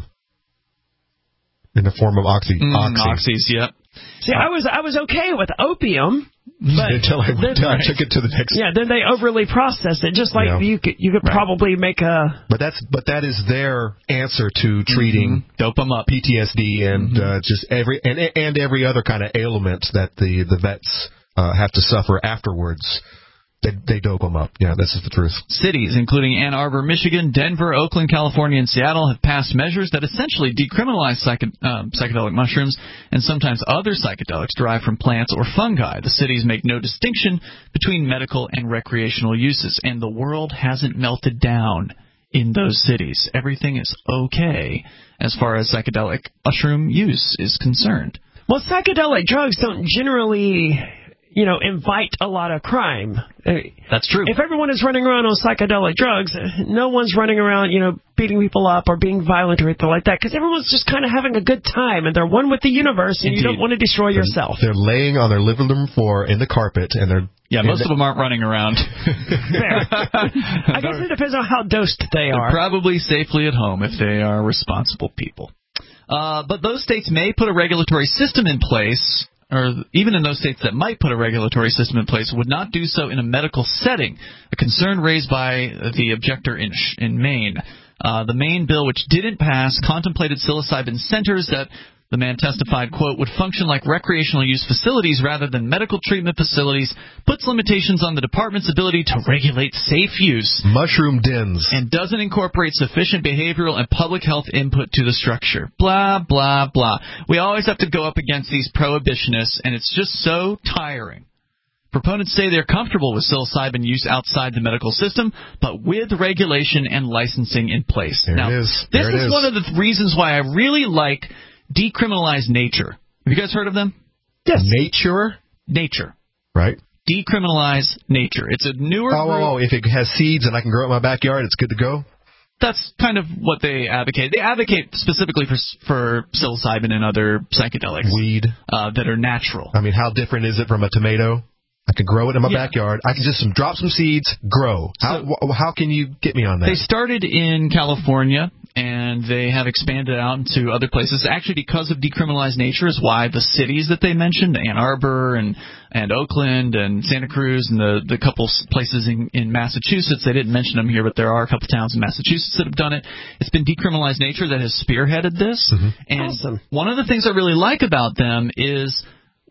in the form of oxy. Oxys, yep. See, I was okay with opium. But until I took it to the next. Yeah, then they overly process it, just like you could probably make a. But that is their answer to treating dope them up, PTSD and just every other kind of ailment that the vets have to suffer afterwards. They dope them up. Yeah, this is the truth. Cities, including Ann Arbor, Michigan, Denver, Oakland, California, and Seattle, have passed measures that essentially decriminalize psychedelic mushrooms and sometimes other psychedelics derived from plants or fungi. The cities make no distinction between medical and recreational uses, and the world hasn't melted down in those cities. Everything is okay as far as psychedelic mushroom use is concerned. Well, psychedelic drugs don't generally invite a lot of crime. That's true. If everyone is running around on psychedelic drugs, no one's running around, beating people up or being violent or anything like that, because everyone's just kind of having a good time, and they're one with the universe, and you don't want to destroy yourself. They're laying on their living room floor in the carpet, and they're... Yeah, most of them aren't running around. I guess it depends on how dosed they are. They're probably safely at home if they are responsible people. But those states may put a regulatory system in place, or even in those states that might put a regulatory system in place, would not do so in a medical setting, a concern raised by the objector in Maine. The Maine bill, which didn't pass, contemplated psilocybin centers that, the man testified, quote, would function like recreational use facilities rather than medical treatment facilities, puts limitations on the department's ability to regulate safe use. Mushroom dens. And doesn't incorporate sufficient behavioral and public health input to the structure. Blah, blah, blah. We always have to go up against these prohibitionists, and it's just so tiring. Proponents say they're comfortable with psilocybin use outside the medical system, but with regulation and licensing in place. There it is. This is one of the reasons why I really like decriminalized nature. Have you guys heard of them? Yes. Nature. Right. Decriminalize nature. It's a newer group. Oh, if it has seeds and I can grow it in my backyard, it's good to go? That's kind of what they advocate. They advocate specifically for psilocybin and other psychedelics. Weed. That are natural. I mean, how different is it from a tomato? I can grow it in my backyard. I can just drop some seeds, grow. How can you get me on that? They started in California, and they have expanded out into other places. Actually, because of decriminalized nature is why the cities that they mentioned, Ann Arbor and Oakland and Santa Cruz and the couple places in Massachusetts, they didn't mention them here, but there are a couple towns in Massachusetts that have done it. It's been decriminalized nature that has spearheaded this. Mm-hmm. And awesome. One of the things I really like about them is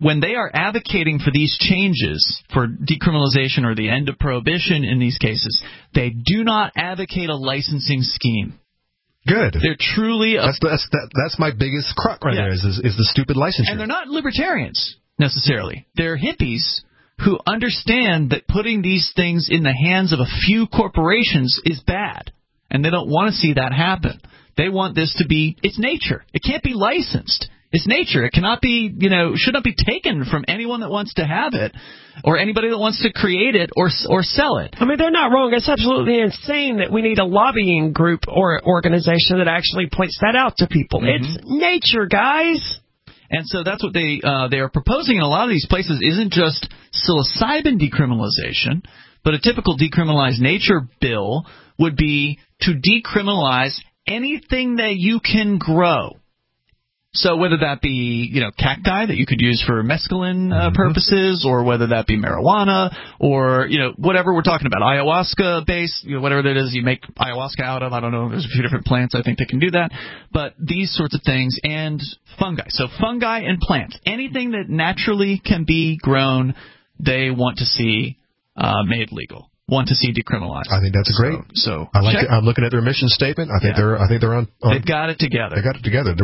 when they are advocating for these changes, for decriminalization or the end of prohibition in these cases, they do not advocate a licensing scheme. Good. They're truly... That's my biggest crux right there, is the stupid licensure. And they're not libertarians, necessarily. They're hippies who understand that putting these things in the hands of a few corporations is bad, and they don't want to see that happen. They want this to be, it's nature. It can't be licensed. It's nature. It cannot be, should not be taken from anyone that wants to have it or anybody that wants to create it or sell it. I mean, they're not wrong. It's absolutely insane that we need a lobbying group or organization that actually points that out to people. Mm-hmm. It's nature, guys. And so that's what they are proposing in a lot of these places isn't just psilocybin decriminalization, but a typical decriminalized nature bill would be to decriminalize anything that you can grow. So whether that be, cacti that you could use for mescaline purposes, or whether that be marijuana, or, whatever we're talking about, ayahuasca-based, whatever that is you make ayahuasca out of. I don't know. There's a few different plants I think that can do that. But these sorts of things, and fungi. So fungi and plants. Anything that naturally can be grown, they want to see made legal. Want to see decriminalized. I think that's great. So I like it. I'm looking at their mission statement. I think they're on. They've got it together. They got it together.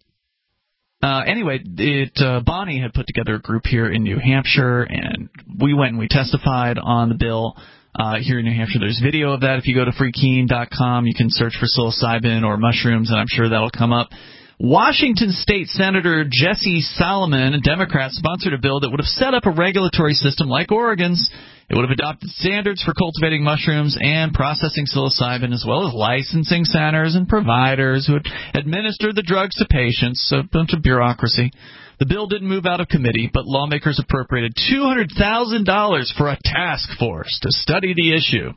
Anyway, Bonnie had put together a group here in New Hampshire, and we went and we testified on the bill here in New Hampshire. There's video of that. If you go to freekeen.com, you can search for psilocybin or mushrooms, and I'm sure that'll come up. Washington State Senator Jesse Solomon, a Democrat, sponsored a bill that would have set up a regulatory system like Oregon's. It would have adopted standards for cultivating mushrooms and processing psilocybin, as well as licensing centers and providers who would administer the drugs to patients, so a bunch of bureaucracy. The bill didn't move out of committee, but lawmakers appropriated $200,000 for a task force to study the issue.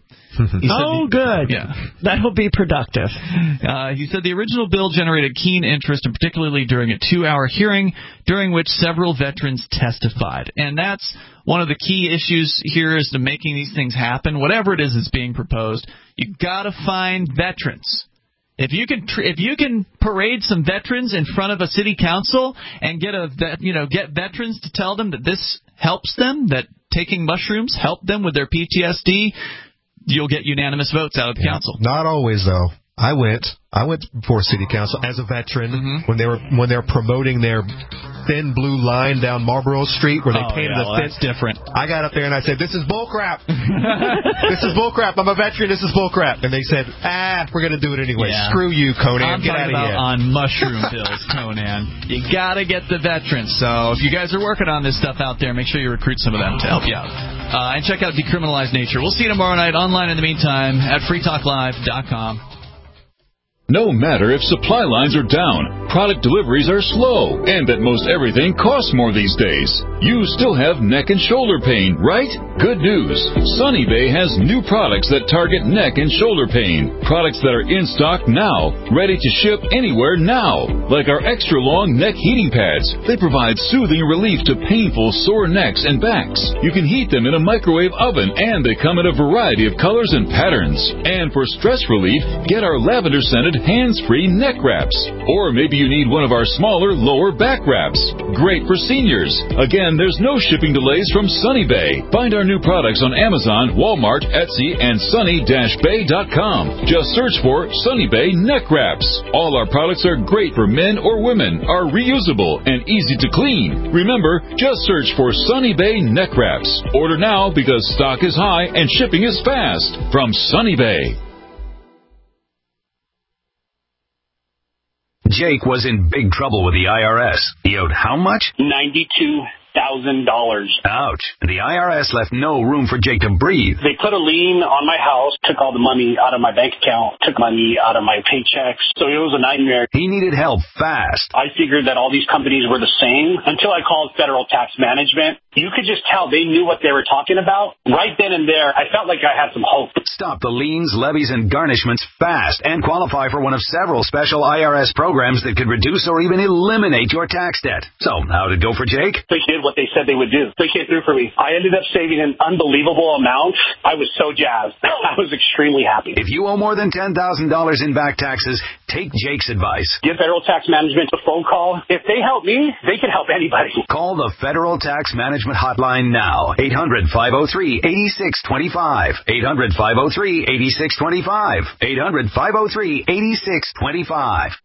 Good. Yeah. That'll be productive. He said the original bill generated keen interest, and particularly during a 2-hour hearing during which several veterans testified. And that's one of the key issues here is to making these things happen. Whatever it is that's being proposed, you've got to find veterans. If you can parade some veterans in front of a city council and get veterans to tell them that this helps them, that taking mushrooms help them with their PTSD, you'll get unanimous votes out of the council. Not always, though. I went before city council as a veteran when they were promoting their thin blue line down Marlborough Street where they painted a thin. That's different. I got up there and I said, "This is bullcrap. This is bullcrap. I'm a veteran. This is bullcrap." And they said, we're going to do it anyway. Yeah. Screw you, Conan. Get out of here. On mushroom bills, Conan. You got to get the veterans. So if you guys are working on this stuff out there, make sure you recruit some of them to help you out. And check out Decriminalized Nature. We'll see you tomorrow night online in the meantime at freetalklive.com. No matter if supply lines are down, product deliveries are slow, and that most everything costs more these days, you still have neck and shoulder pain, right? Good news. Sunny Bay has new products that target neck and shoulder pain. Products that are in stock now, ready to ship anywhere now. Like our extra long neck heating pads. They provide soothing relief to painful sore necks and backs. You can heat them in a microwave oven, and they come in a variety of colors and patterns. And for stress relief, get our lavender scented hands-free neck wraps. Or maybe you need one of our smaller lower back wraps. Great for seniors. Again, there's no shipping delays from Sunny Bay. Find our new products on Amazon, Walmart, Etsy, and sunny-bay.com. Just search for Sunny Bay neck wraps. All our products are great for men or women, are reusable, and easy to clean. Remember, just search for Sunny Bay neck wraps. Order now because stock is high and shipping is fast. From Sunny Bay. Jake was in big trouble with the IRS. He owed how much? $92,000. Ouch. The IRS left no room for Jake to breathe. They put a lien on my house, took all the money out of my bank account, took money out of my paychecks. So it was a nightmare. He needed help fast. I figured that all these companies were the same until I called Federal Tax Management. you could just tell they knew what they were talking about. Right then and there, I felt like I had some hope. Stop the liens, levies, and garnishments fast and qualify for one of several special IRS programs that could reduce or even eliminate your tax debt. So, how did it go for Jake? They did what they said they would do. They came through for me. I ended up saving an unbelievable amount. I was so jazzed. I was extremely happy. If you owe more than $10,000 in back taxes, take Jake's advice. Give Federal Tax Management a phone call. If they help me, they can help anybody. Call the Federal Tax Management Hotline now. 800-503-8625. 800-503-8625. 800-503-8625.